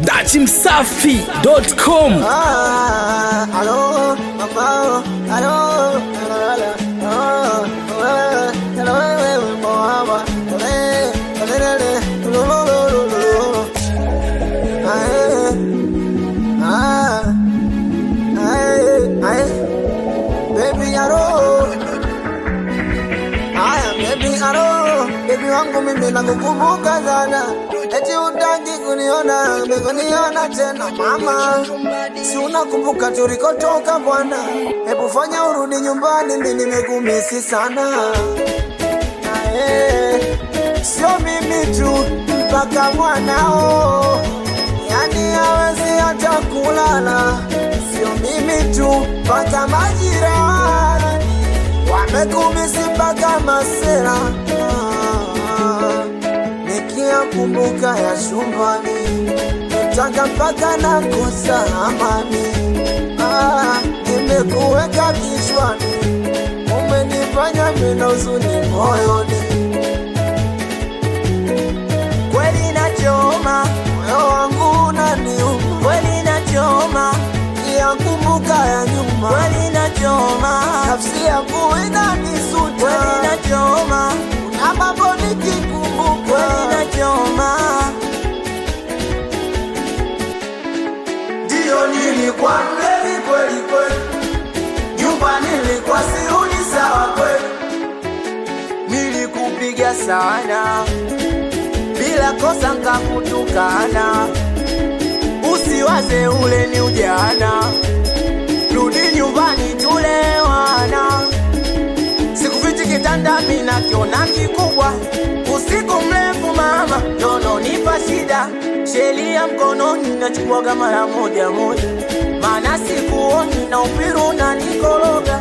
dachimsafi.com. Hello, mama, hello, baby wangu mimi nakukumbuka sana. Eti utaki kuniona tena mama. Si unakumbuka tulikotoka bwana. Hebu fanya urudi nyumbani, mimi nimekumisi sana. Sio mimi tu mpaka mwanao, yani hawezi hata kulala. Sio mimi tu mpaka majirani wamekumisi mpaka masera. Nikiyakumbuka ya shumbani nataka mpaka nakosa amani. Nimekuweka kichwani, umenifanya mina huzuni moyoni. Kweli nachoma, moyo wangu unaniuma. Kweli nachoma, nikiyakumbuka ya nyuma. Kweli nachoma, nafsi yangu inanisuta. Kweli nachoma, kuna mambo nikikumbuka. Kweli nachoma, ndio nilikuwa mlevi kweli kweli, nyumbani nilikuwa sirudi sawa kweli. Nilikupiga sana bila kosa nikakutukana. Usiwaze ule ni ujana, rudi nyumbani tulewana. Sikufichi kitanda mimi nakiona kikubwa. Usiku mrefu mama dono nipa shida. Shelia mkononi nachukuaga mara moja moja, maana sikuoni na upiru na nikoroga.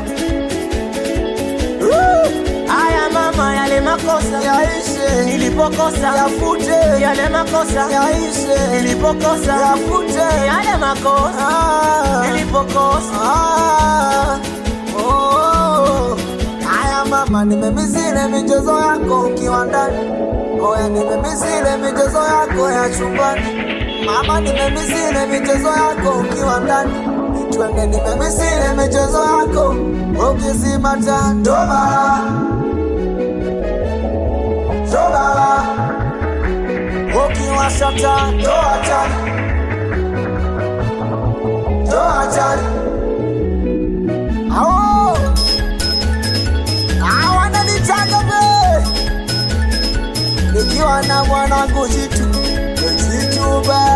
Aya mama, yale makosa yaishe, nilipokosa yafute. Yale makosa yaishe, nilipokosa yafute. Yale makosa nilipokosa. Aya mama, nimemizile michezo yako ukiwa ndani. Oya nimemizile michezo yako ya chumbani. Mama nimemizile michezo yako ukiwa ndani. Twende nimemizile michezo yako ukizima taa. Toba ukiwasha taa. Toa tani. Awana nitaka be nikiwa na mwanangu jitu bad.